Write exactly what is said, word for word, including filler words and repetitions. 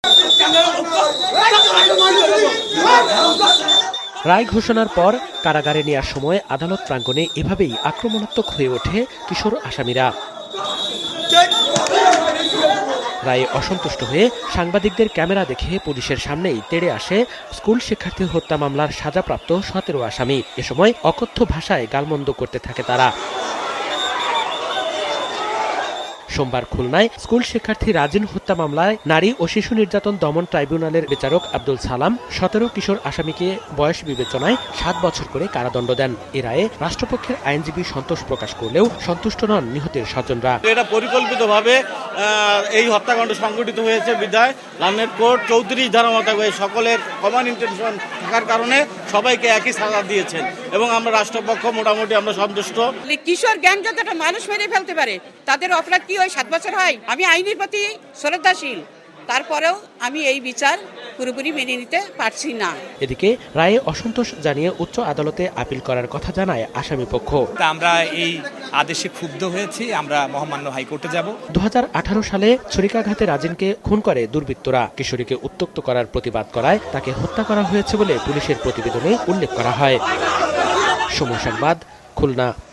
রায় ঘোষণার পর কারাগারে নেওয়ার সময় আদালত প্রাঙ্গণে এভাবেই আক্রমণাত্মক হয়ে ওঠে কিশোর আসামিরা। রায়ে অসন্তুষ্ট হয়ে সাংবাদিকদের ক্যামেরা দেখে পুলিশের সামনেই তেড়ে আসে স্কুল শিক্ষার্থী হত্যা মামলার সাজাপ্রাপ্ত সতেরো আসামি। এ সময় অকথ্য ভাষায় গালমন্দ করতে থাকে তারা। সোমবার খুলনায় স্কুল শিক্ষার্থী রাজিন হত্যা মামলায় নারী ও শিশু নির্যাতন দমন ট্রাইব্যুনালের বিচারক আব্দুল সালাম সতেরো কিশোর আসামিকে বয়স বিবেচনায় সাত বছর করে কারাদণ্ড দেন। এ রায়ে রাষ্ট্রপক্ষের আইনজীবী সন্তোষ প্রকাশ করলেও সন্তুষ্ট নন নিহতের স্বজনরা। এটা পরিকল্পিতভাবে এই হত্যাকাণ্ড সংঘটিত হয়েছে বিধায় লন্ডন কোর্ট চৌত্রিশ ধারা মোতাবেক সকলের কমন ইন্টেনশন থাকার কারণে সবাইকে একই সাজা দিয়েছেন এবং আমরা রাষ্ট্রপক্ষ মোটামুটি আমরা সন্তুষ্ট। কিশোর গ্যাং যদি একটা মানুষ মেরে ফেলতে পারে তাদের অপরাধ কি ওই সাত বছর হয়? আমি আইনের প্রতি শ্রদ্ধাশীল, তারপরেও আমি এই বিচার পুরোপুরি মেনে নিতে পারছি না। এদিকে রায়ে অসন্তোষ জানিয়ে উচ্চ আদালতে আপিল করার কথা জানায় আসামি পক্ষ। আমরা এই আদেশে ক্ষুব্ধ হয়েছি, আমরা মহামান্য হাইকোর্টে যাব। দু হাজার আঠারো সালে ছুরিকাঘাতে রাজিনকে খুন করে দুর্বৃত্তরা। কিশোরীকে উত্ত্যক্ত করার প্রতিবাদ করায় তাকে হত্যা করা হয়েছে বলে পুলিশের প্রতিবেদনে উল্লেখ করা হয়। সময় সংবাদ, খুলনা।